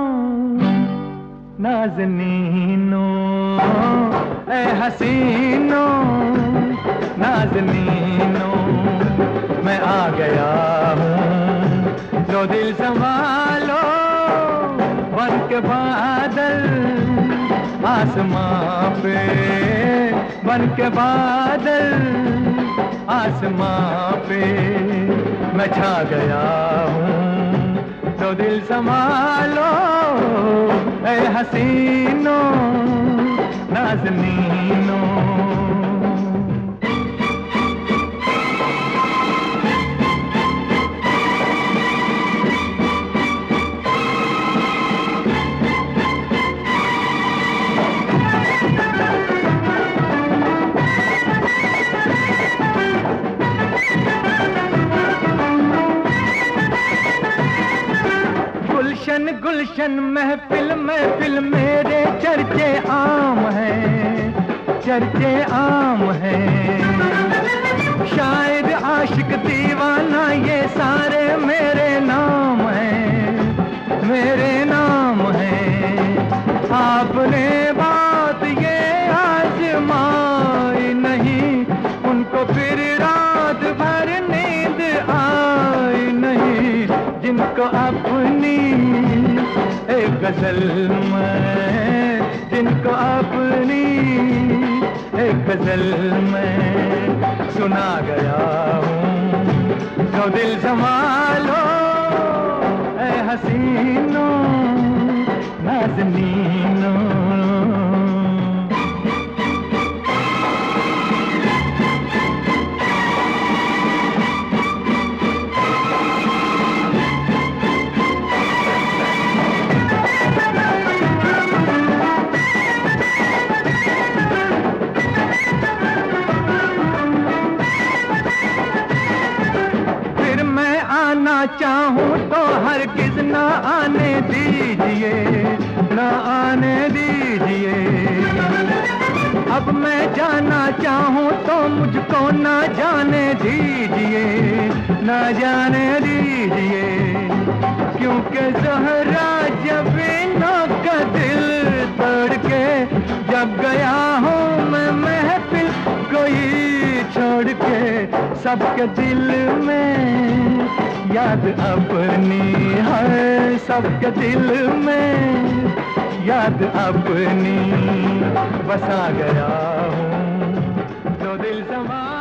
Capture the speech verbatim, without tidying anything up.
नाज़नीनो ए हसीनो नाज़नीनो मैं आ गया हूँ लो दिल संभालो बन के बादल आसमां पे बन के बादल आसमां पे मैं छा गया हूँ तो दिल संभालो ए हसीनो नाज़नीनो। गुलशन गुलशन महफिल महफिल मेरे चर्चे आम हैं, चर्चे आम हैं। शायद आशिक दीवाना ये सारे मेरे नाम हैं, मेरे नाम हैं। आपने बात ये आजमाई नहीं, उनको फिर रात भर नींद आई नहीं। जिनको अपनी एक गजल में, जिनको अपनी एक गजल में सुना गया हूँ तो दिल संभालो ए हसीनो नाज़नीनो। चाहूं तो हरगिज़ ना आने दीजिए, ना आने दीजिए। अब मैं जाना चाहूं तो मुझको ना जाने दीजिए, ना जाने दीजिए। क्योंकि ज़हरा जब इन्हों का दिल तोड़ के जब गया हूँ मैं महफिल कोई छोड़ के, सबके दिल में याद अपनी है, सबके दिल में याद अपनी बसा गया हूँ तो दिल समा